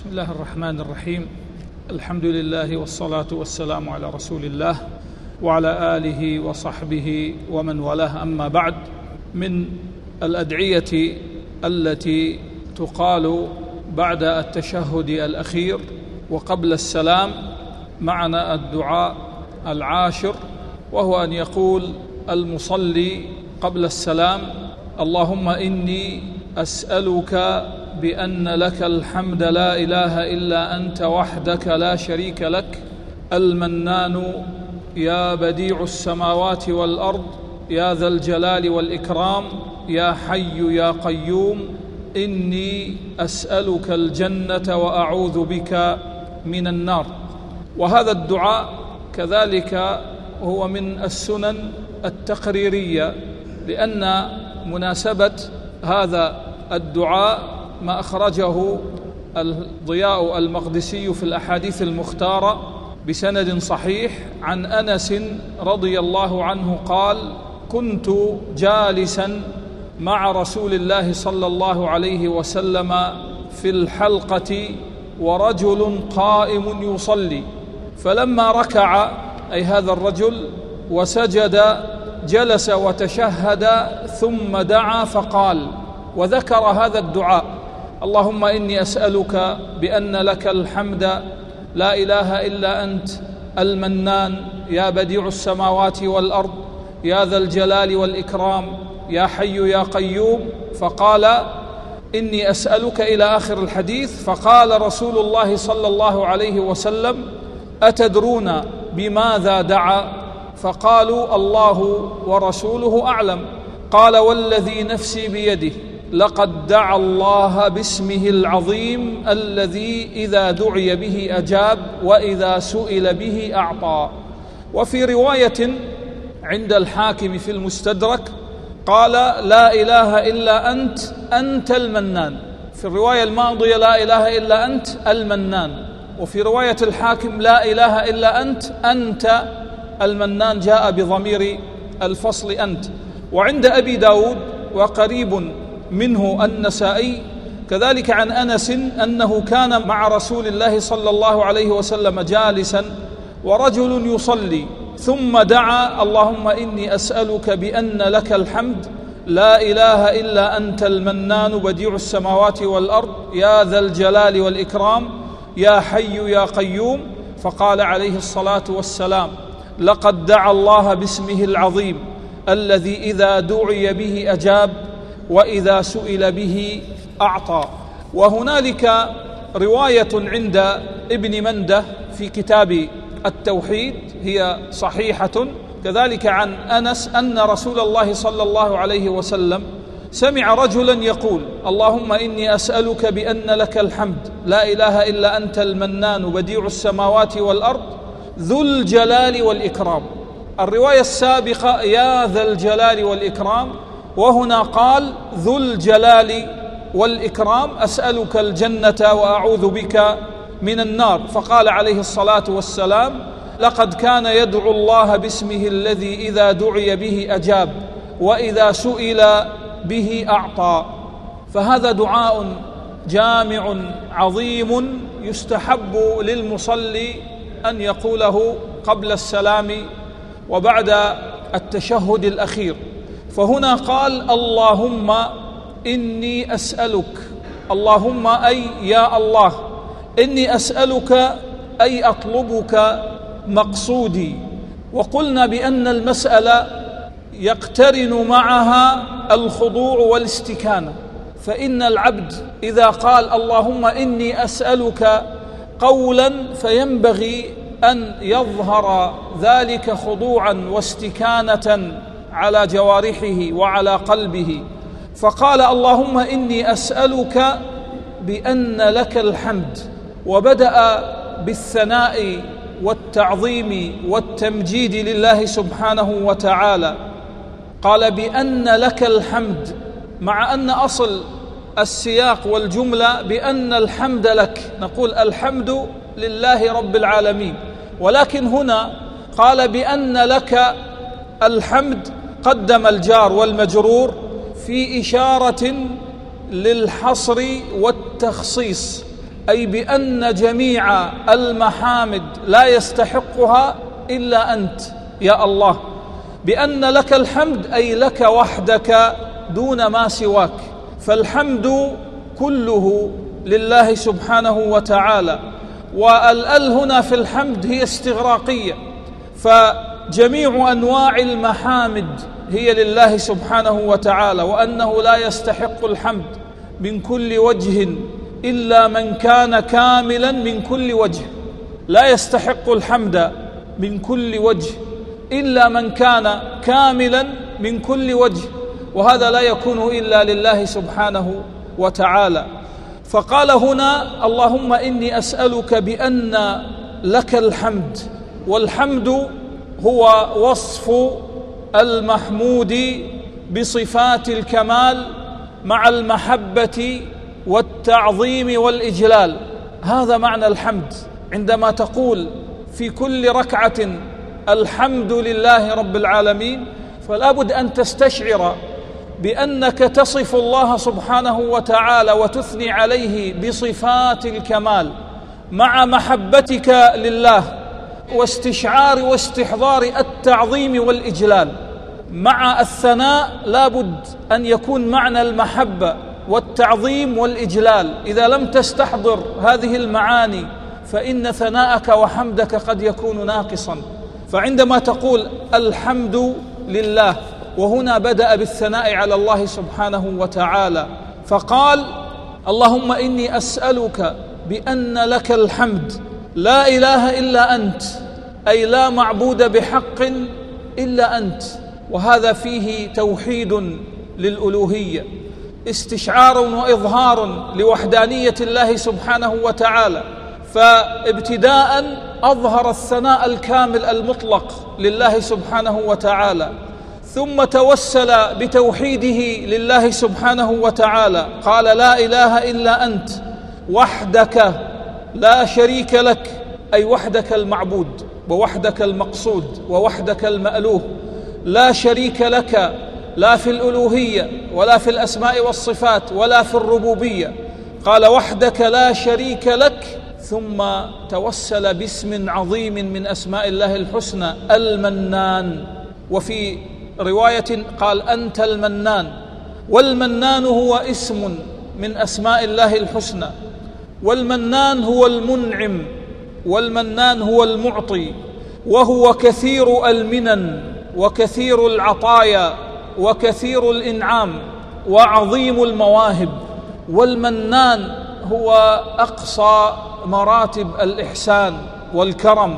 بسم الله الرحمن الرحيم. الحمد لله والصلاة والسلام على رسول الله وعلى آله وصحبه ومن والاه، أما بعد. من الأدعية التي تقال بعد التشهد الأخير وقبل السلام معنا الدعاء العاشر، وهو أن يقول المصلي قبل السلام: اللهم إني أسألك بأن لك الحمد لا إله إلا أنت وحدك لا شريك لك، المنان يا بديع السماوات والأرض يا ذا الجلال والإكرام يا حي يا قيوم، إني أسألك الجنة وأعوذ بك من النار. وهذا الدعاء كذلك هو من السنن التقريرية، لأن مناسبة هذا الدعاء ما أخرجه الضياء المقدسي في الأحاديث المختارة بسند صحيح عن أنس رضي الله عنه قال: كنت جالسا مع رسول الله صلى الله عليه وسلم في الحلقة ورجل قائم يصلي، فلما ركع أي هذا الرجل وسجد جلس وتشهد ثم دعا فقال، وذكر هذا الدعاء: اللهم إني أسألك بأن لك الحمد لا إله إلا أنت، المنان يا بديع السماوات والأرض يا ذا الجلال والإكرام يا حي يا قيوم. فقال: إني أسألك إلى آخر الحديث. فقال رسول الله صلى الله عليه وسلم: أتدرون بماذا دعا؟ فقالوا: الله ورسوله أعلم. قال: والذي نفسي بيده لقد دعا الله باسمه العظيم الذي إذا دعي به أجاب وإذا سئل به أعطى. وفي رواية عند الحاكم في المستدرك قال: لا إله إلا أنت، أنت المنان. في الرواية الماضية: لا إله إلا أنت المنان. وفي رواية الحاكم: لا إله إلا أنت، أنت المنان، جاء بضمير الفصل أنت. وعند أبي داود وقريب منه النسائي كذلك عن أنس أنه كان مع رسول الله صلى الله عليه وسلم جالسا ورجل يصلي ثم دعا: اللهم إني أسألك بأن لك الحمد لا إله إلا أنت المنان بديع السماوات والأرض يا ذا الجلال والإكرام يا حي يا قيوم. فقال عليه الصلاة والسلام: لقد دعا الله باسمه العظيم الذي إذا دعي به أجاب وإذا سئل به أعطى. وهنالك رواية عند ابن منده في كتاب التوحيد هي صحيحة كذلك عن أنس أن رسول الله صلى الله عليه وسلم سمع رجلا يقول: اللهم إني أسألك بأن لك الحمد لا إله إلا أنت المنان بديع السماوات والأرض ذو الجلال والإكرام. الرواية السابقة: يا ذا الجلال والإكرام، وهنا قال: ذو الجلال والإكرام أسألك الجنة وأعوذ بك من النار. فقال عليه الصلاة والسلام: لقد كان يدعو الله باسمه الذي إذا دعي به أجاب وإذا سئل به أعطى. فهذا دعاء جامع عظيم يستحب للمصلي أن يقوله قبل السلام وبعد التشهد الأخير. فهنا قال: اللهم إني أسألك، اللهم أي يا الله، إني أسألك أي أطلبك مقصودي. وقلنا بأن المسألة يقترن معها الخضوع والاستكانة، فإن العبد إذا قال اللهم إني أسألك قولا فينبغي أن يظهر ذلك خضوعا واستكانة على جوارحه وعلى قلبه. فقال: اللهم إني أسألك بأن لك الحمد، وبدأ بالثناء والتعظيم والتمجيد لله سبحانه وتعالى. قال: بأن لك الحمد، مع أن أصل السياق والجملة بأن الحمد لك، نقول الحمد لله رب العالمين، ولكن هنا قال بأن لك الحمد، قدم الجار والمجرور في إشارة للحصر والتخصيص، أي بأن جميع المحامد لا يستحقها إلا أنت يا الله، بأن لك الحمد أي لك وحدك دون ما سواك، فالحمد كله لله سبحانه وتعالى. والأل هنا في الحمد هي استغراقية، فجميع أنواع المحامد هي لله سبحانه وتعالى، وأنه لا يستحق الحمد من كل وجه إلا من كان كاملا من كل وجه، لا يستحق الحمد من كل وجه إلا من كان كاملا من كل وجه، وهذا لا يكون إلا لله سبحانه وتعالى. فقال هنا اللهم إني أسألك بأن لك الحمد، والحمد هو وصف المحمود بصفات الكمال مع المحبة والتعظيم والإجلال. هذا معنى الحمد. عندما تقول في كل ركعة الحمد لله رب العالمين، فلا بد أن تستشعر بأنك تصف الله سبحانه وتعالى وتثني عليه بصفات الكمال مع محبتك لله واستشعار واستحضار التعظيم والإجلال. مع الثناء لا بد أن يكون معنى المحبة والتعظيم والإجلال. إذا لم تستحضر هذه المعاني فإن ثناءك وحمدك قد يكون ناقصا. فعندما تقول الحمد لله، وهنا بدأ بالثناء على الله سبحانه وتعالى، فقال اللهم إني أسألك بأن لك الحمد لا إله إلا أنت، أي لا معبود بحق إلا أنت. وهذا فيه توحيد للألوهية، استشعار وإظهار لوحدانية الله سبحانه وتعالى. فابتداء أظهر الثناء الكامل المطلق لله سبحانه وتعالى، ثم توسل بتوحيده لله سبحانه وتعالى، قال لا إله إلا أنت وحدك لا شريك لك، أي وحدك المعبود ووحدك المقصود ووحدك المألوه، لا شريك لك لا في الألوهية ولا في الأسماء والصفات ولا في الربوبية، قال وحدك لا شريك لك. ثم توسل باسم عظيم من أسماء الله الحسنى المنان، وفي رواية قال أنت المنان، والمنان هو اسم من أسماء الله الحسنى، والمنان هو المنعم، والمنان هو المعطي، وهو كثير المنن وكثير العطايا وكثير الإنعام وعظيم المواهب. والمنان هو أقصى مراتب الإحسان والكرم،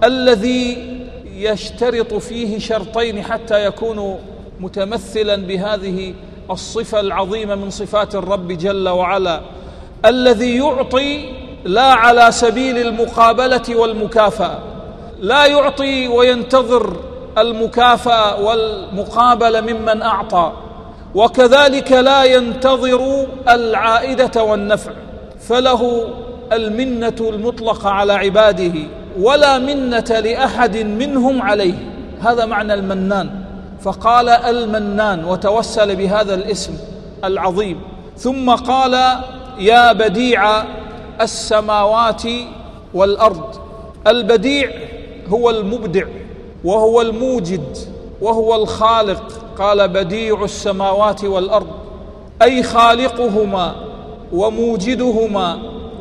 الذي يشترط فيه شرطين حتى يكون متمثلا بهذه الصفة العظيمة من صفات الرب جل وعلا، الذي يعطي لا على سبيل المقابلة والمكافأة، لا يعطي وينتظر المكافأة والمقابلة ممن أعطى، وكذلك لا ينتظر العائدة والنفع، فله المنة المطلقة على عباده ولا منة لأحد منهم عليه. هذا معنى المنان، فقال المنان وتوسل بهذا الاسم العظيم. ثم قال يا بديع السماوات والأرض. البديع هو المبدع وهو الموجد وهو الخالق، قال بديع السماوات والأرض، أي خالقهما وموجدهما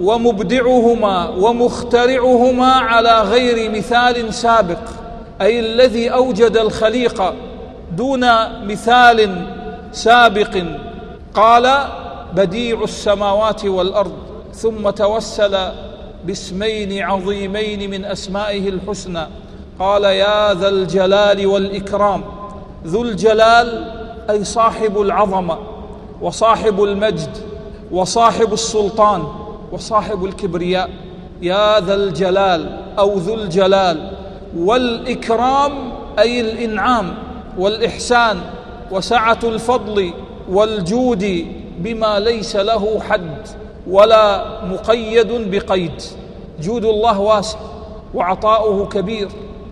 ومبدعهما ومخترعهما على غير مثال سابق، أي الذي أوجد الخليقة دون مثال سابق. قال بديع السماوات والأرض، ثم توسل باسمين عظيمين من أسمائه الحسنى، قال يا ذا الجلال والإكرام. ذو الجلال أي صاحب العظمة وصاحب المجد وصاحب السلطان وصاحب الكبرياء، يا ذا الجلال أو ذو الجلال. والإكرام أي الإنعام والإحسان وسعة الفضل والجود بما ليس له حد ولا مقيد بقيد. جود الله واسع وعطاؤه كبير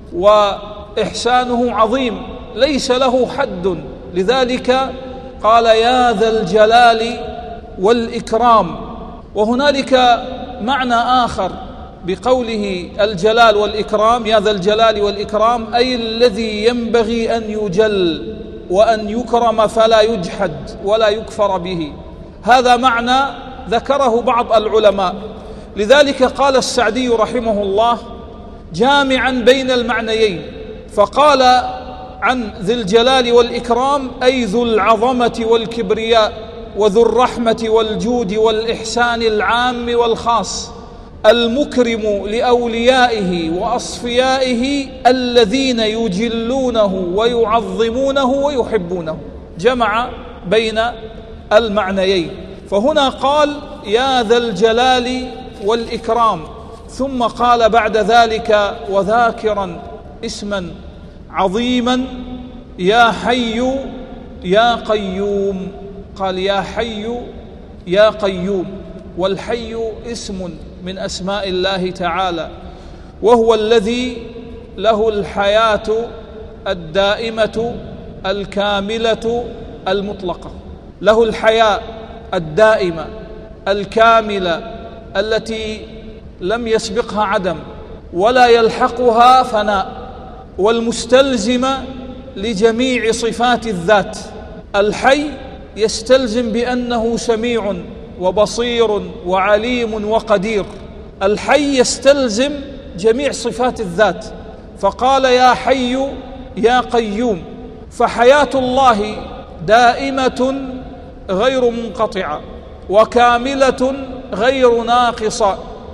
وإحسانه عظيم ليس له حد، لذلك قال يا ذا الجلال والإكرام. وهنالك معنى آخر بقوله الجلال والإكرام، يا ذا الجلال والإكرام، أي الذي ينبغي أن يجل وأن يكرم فلا يجحد ولا يكفر به. هذا معنى ذكره بعض العلماء. لذلك قال السعدي رحمه الله جامعا بين المعنيين، فقال عن ذي الجلال والإكرام أي ذو العظمة والكبرياء وذو الرحمة والجود والإحسان العام والخاص، المكرم لأوليائه وأصفيائه الذين يجلونه ويعظمونه ويحبونه. جمع بين المعنيين. فهنا قال يا ذا الجلال والإكرام، ثم قال بعد ذلك وذاكرا اسما عظيما يا حي يا قيوم. قال يا حي يا قيوم، والحي اسم من أسماء الله تعالى، وهو الذي له الحياة الدائمة الكاملة المطلقة. له الحياة الدائمة الكاملة التي لم يسبقها عدم ولا يلحقها فناء، والمستلزمة لجميع صفات الذات. الحي يستلزم بأنه سميع وبصير وعليم وقدير. الحي يستلزم جميع صفات الذات، فقال يا حي يا قيوم. فحياة الله دائمة غير منقطعة، وكاملة غير ناقصة،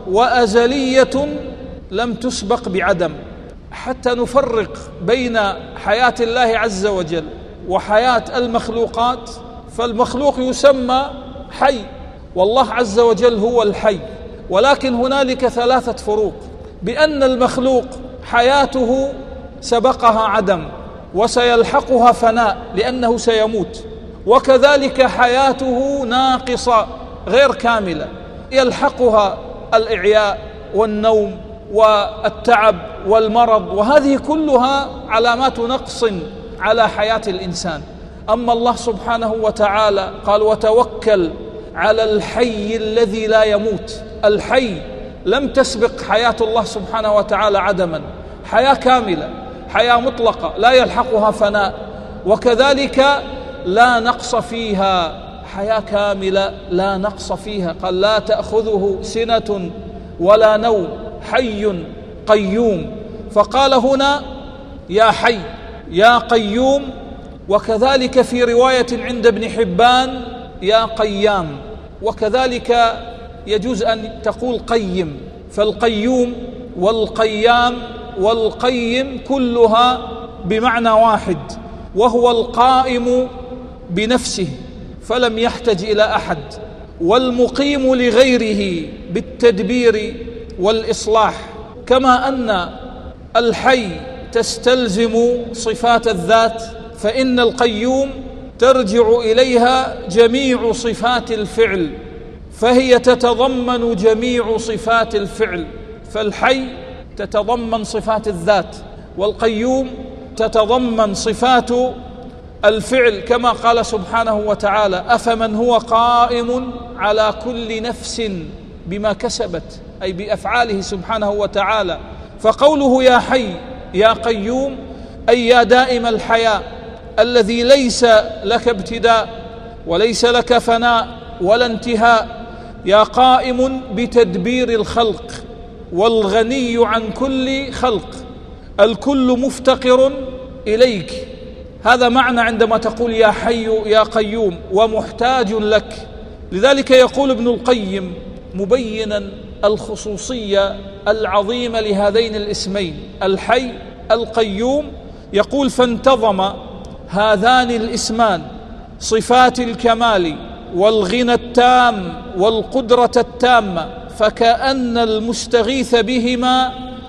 وأزلية لم تسبق بعدم. حتى نفرق بين حياة الله عز وجل وحياة المخلوقات، فالمخلوق يسمى حي والله عز وجل هو الحي، ولكن هنالك ثلاثة فروق: بأن المخلوق حياته سبقها عدم وسيلحقها فناء لأنه سيموت، وكذلك حياته ناقصة غير كاملة، يلحقها الإعياء والنوم والتعب والمرض، وهذه كلها علامات نقص على حياة الإنسان. أما الله سبحانه وتعالى قال وتوكل على الحي الذي لا يموت. الحي لم تسبق حياة الله سبحانه وتعالى عدما، حياة كاملة، حياة مطلقة لا يلحقها فناء، وكذلك لا نقص فيها، حياة كاملة لا نقص فيها. قال لا تأخذه سنة ولا نوم، حي قيوم. فقال هنا يا حي يا قيوم، وكذلك في رواية عند ابن حبان يا قيام، وكذلك يجوز أن تقول قيم. فالقيوم والقيام والقيم كلها بمعنى واحد، وهو القائم بنفسه فلم يحتج إلى أحد، والمقيم لغيره بالتدبير والإصلاح. كما أن الحي تستلزم صفات الذات، فإن القيوم ترجع إليها جميع صفات الفعل، فهي تتضمن جميع صفات الفعل. فالحي تتضمن صفات الذات، والقيوم تتضمن صفات الفعل، كما قال سبحانه وتعالى أفمن هو قائم على كل نفس بما كسبت، أي بأفعاله سبحانه وتعالى. فقوله يا حي يا قيوم أي يا دائم الحياة الذي ليس لك ابتداء وليس لك فناء ولا انتهاء، يا قائم بتدبير الخلق والغني عن كل خلق، الكل مفتقر إليك. هذا معنى عندما تقول يا حي يا قيوم، ومحتاج لك. لذلك يقول ابن القيم مبينا الخصوصية العظيمة لهذين الاسمين الحي القيوم، يقول فانتظم هذان الاسمان صفات الكمال والغنى التام والقدرة التامة، فكأن المستغيث بهما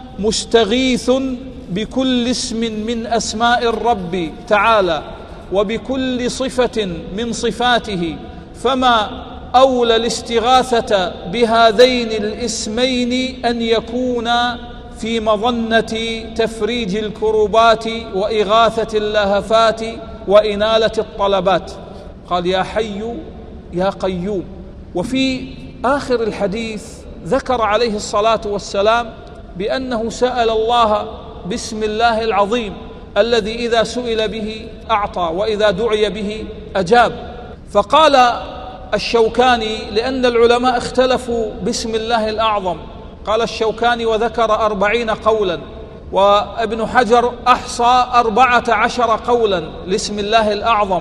مستغيث بكل اسم من أسماء الرب تعالى وبكل صفة من صفاته، فما أولى الاستغاثة بهذين الاسمين أن يكونا في مظنة تفريج الكربات وإغاثة اللهفات وإنالة الطلبات. قال يا حي يا قيوم. وفي آخر الحديث ذكر عليه الصلاة والسلام بأنه سأل الله باسم الله العظيم الذي إذا سئل به أعطى وإذا دعي به أجاب. فقال الشوكاني لأن العلماء اختلفوا باسم الله الأعظم، قال الشوكاني وذكر 40 قولا، وابن حجر أحصى 14 قولا لاسم الله الأعظم،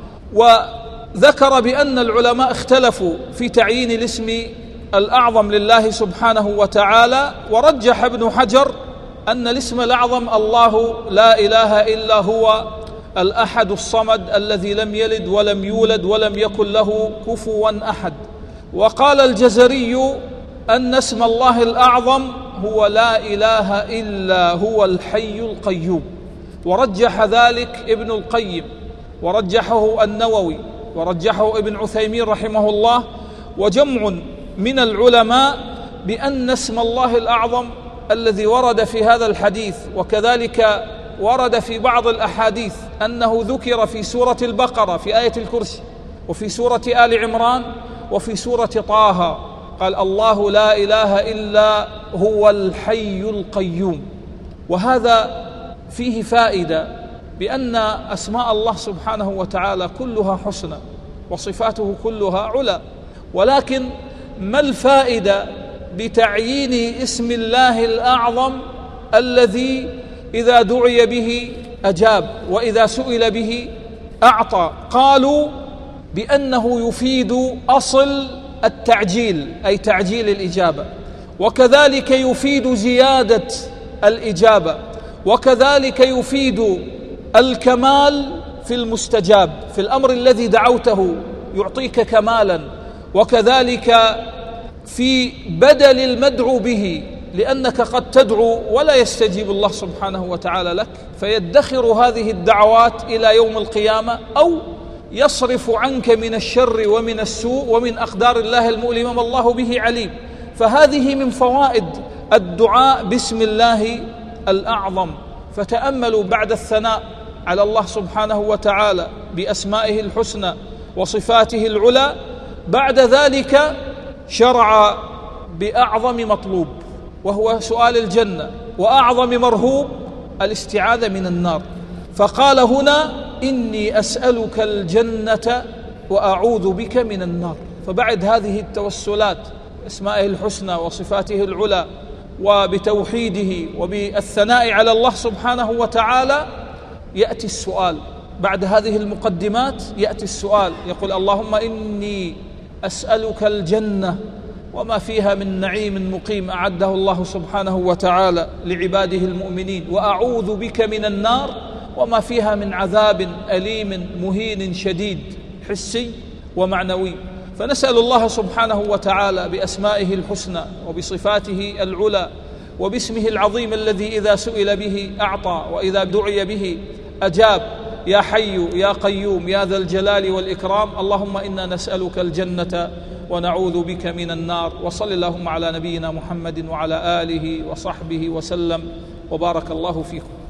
وذكر بأن العلماء اختلفوا في تعيين الاسم الأعظم لله سبحانه وتعالى. ورجح ابن حجر أن الاسم الأعظم الله لا إله إلا هو الأحد الصمد الذي لم يلد ولم يولد ولم يكن له كفوا أحد. وقال الجزري أن اسم الله الأعظم هو لا إله إلا هو الحي القيوم، ورجح ذلك ابن القيم، ورجحه النووي، ورجحه ابن عثيمين رحمه الله، وجمع من العلماء بأن اسم الله الأعظم الذي ورد في هذا الحديث، وكذلك ورد في بعض الأحاديث أنه ذكر في سورة البقرة في آية الكرسي، وفي سورة آل عمران، وفي سورة طه، قال الله لا إله إلا هو الحي القيوم. وهذا فيه فائدة بأن أسماء الله سبحانه وتعالى كلها حسنى وصفاته كلها علا، ولكن ما الفائدة بتعيين اسم الله الأعظم الذي إذا دعي به أجاب وإذا سئل به أعطى؟ قالوا بأنه يفيد أصل التعجيل، أي تعجيل الإجابة، وكذلك يفيد زيادة الإجابة، وكذلك يفيد الكمال في المستجاب، في الأمر الذي دعوته يعطيك كمالا، وكذلك في بدل المدعو به، لأنك قد تدعو ولا يستجيب الله سبحانه وتعالى لك، فيدخر هذه الدعوات إلى يوم القيامة، أو يصرف عنك من الشر ومن السوء ومن أقدار الله المؤلمة ما الله به عليم. فهذه من فوائد الدعاء باسم الله الأعظم. فتأملوا بعد الثناء على الله سبحانه وتعالى بأسمائه الحسنى وصفاته العلى، بعد ذلك شرع بأعظم مطلوب وهو سؤال الجنة، وأعظم مرهوب الاستعاذة من النار. فقال هنا إني أسألك الجنة وأعوذ بك من النار. فبعد هذه التوسلات بأسمائه الحسنى وصفاته العلى وبتوحيده وبالثناء على الله سبحانه وتعالى يأتي السؤال. بعد هذه المقدمات يأتي السؤال، يقول اللهم إني أسألك الجنة وما فيها من نعيم مقيم أعده الله سبحانه وتعالى لعباده المؤمنين، وأعوذ بك من النار وما فيها من عذاب أليم مهين شديد حسي ومعنوي. فنسأل الله سبحانه وتعالى بأسمائه الحسنى وبصفاته العلى وباسمه العظيم الذي إذا سئل به أعطى وإذا دعي به أجاب، يا حي يا قيوم يا ذا الجلال والإكرام، اللهم إنا نسألك الجنة ونعوذ بك من النار. وصل اللهم على نبينا محمد وعلى آله وصحبه وسلم، وبارك الله فيكم.